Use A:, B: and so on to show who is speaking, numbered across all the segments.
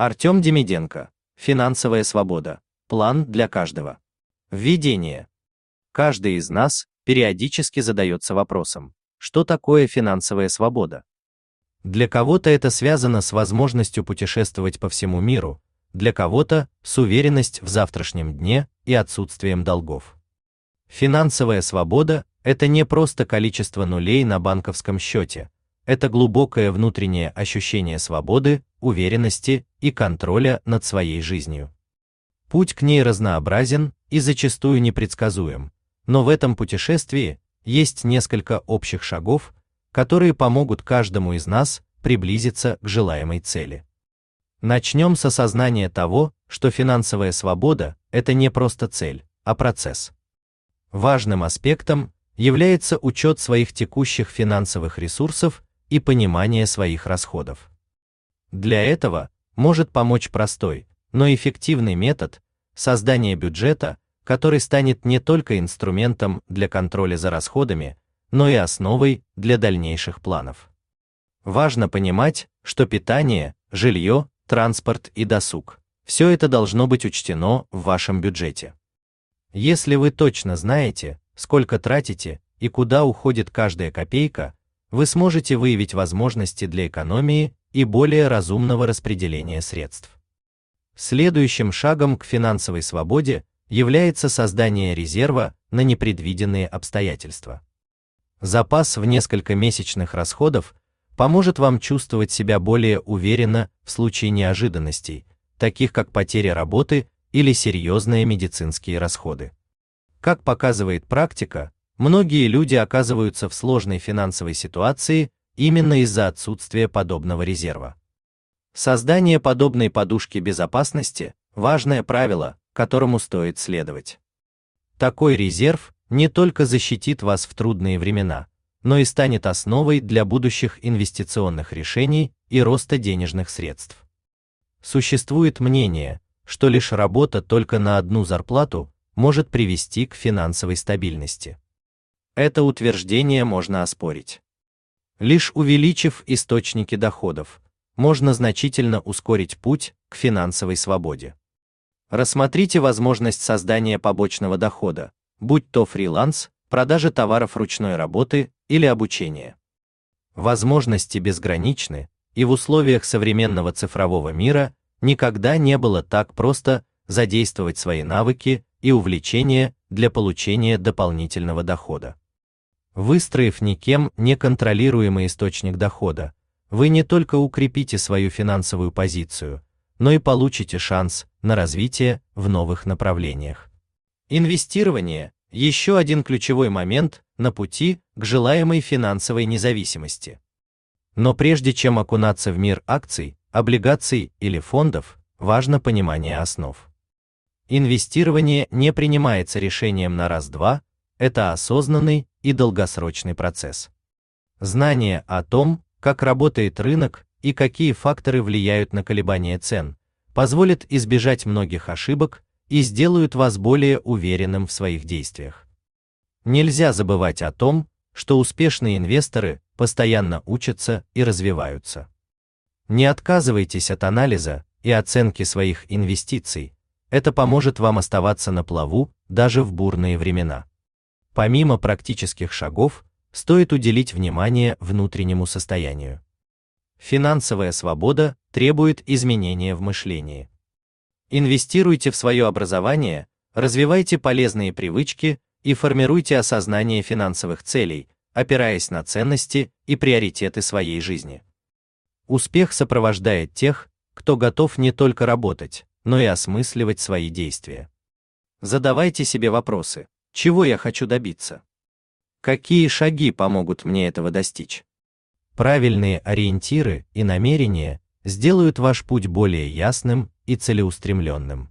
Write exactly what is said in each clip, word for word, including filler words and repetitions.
A: Артем Демиденко. Финансовая свобода. План для каждого. Введение. Каждый из нас периодически задается вопросом, что такое финансовая свобода? Для кого-то это связано с возможностью путешествовать по всему миру, для кого-то с уверенностью в завтрашнем дне и отсутствием долгов. Финансовая свобода – это не просто количество нулей на банковском счете, это глубокое внутреннее ощущение свободы, уверенности и контроля над своей жизнью. Путь к ней разнообразен и зачастую непредсказуем, но в этом путешествии есть несколько общих шагов, которые помогут каждому из нас приблизиться к желаемой цели. Начнем с осознания того, что финансовая свобода – это не просто цель, а процесс. Важным аспектом является учет своих текущих финансовых ресурсов и понимание своих расходов. Для этого может помочь простой, но эффективный метод создания бюджета, который станет не только инструментом для контроля за расходами, но и основой для дальнейших планов. Важно понимать, что питание, жилье, транспорт и досуг – все это должно быть учтено в вашем бюджете. Если вы точно знаете, сколько тратите и куда уходит каждая копейка, вы сможете выявить возможности для экономии и более разумного распределения средств. Следующим шагом к финансовой свободе является создание резерва на непредвиденные обстоятельства. Запас в несколько месячных расходов поможет вам чувствовать себя более уверенно в случае неожиданностей, таких как потеря работы или серьезные медицинские расходы. Как показывает практика, многие люди оказываются в сложной финансовой ситуации именно из-за отсутствия подобного резерва. Создание подобной подушки безопасности – важное правило, которому стоит следовать. Такой резерв не только защитит вас в трудные времена, но и станет основой для будущих инвестиционных решений и роста денежных средств. Существует мнение, что лишь работа только на одну зарплату может привести к финансовой стабильности. Это утверждение можно оспорить. Лишь увеличив источники доходов, можно значительно ускорить путь к финансовой свободе. Рассмотрите возможность создания побочного дохода, будь то фриланс, продажа товаров ручной работы или обучение. Возможности безграничны, и в условиях современного цифрового мира никогда не было так просто задействовать свои навыки и увлечения для получения дополнительного дохода. Выстроив никем не контролируемый источник дохода, вы не только укрепите свою финансовую позицию, но и получите шанс на развитие в новых направлениях. Инвестирование – еще один ключевой момент на пути к желаемой финансовой независимости. Но прежде чем окунаться в мир акций, облигаций или фондов, важно понимание основ. Инвестирование не принимается решением на раз-два, это осознанный и долгосрочный процесс. Знание о том, как работает рынок и какие факторы влияют на колебания цен, позволит избежать многих ошибок и сделают вас более уверенным в своих действиях. Нельзя забывать о том, что успешные инвесторы постоянно учатся и развиваются. Не отказывайтесь от анализа и оценки своих инвестиций, это поможет вам оставаться на плаву даже в бурные времена. Помимо практических шагов, стоит уделить внимание внутреннему состоянию. Финансовая свобода требует изменения в мышлении. Инвестируйте в свое образование, развивайте полезные привычки и формируйте осознание финансовых целей, опираясь на ценности и приоритеты своей жизни. Успех сопровождает тех, кто готов не только работать, но и осмысливать свои действия. Задавайте себе вопросы: чего я хочу добиться? Какие шаги помогут мне этого достичь? Правильные ориентиры и намерения сделают ваш путь более ясным и целеустремленным.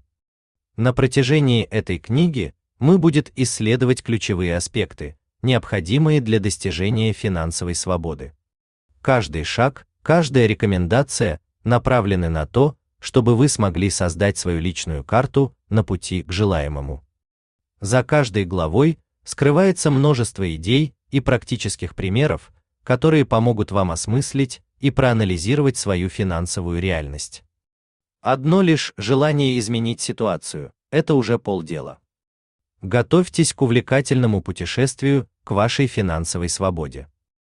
A: На протяжении этой книги мы будем исследовать ключевые аспекты, необходимые для достижения финансовой свободы. Каждый шаг, каждая рекомендация направлены на то, чтобы вы смогли создать свою личную карту на пути к желаемому. За каждой главой скрывается множество идей и практических примеров, которые помогут вам осмыслить и проанализировать свою финансовую реальность. Одно лишь желание изменить ситуацию – это уже полдела. Готовьтесь к увлекательному путешествию к вашей финансовой свободе.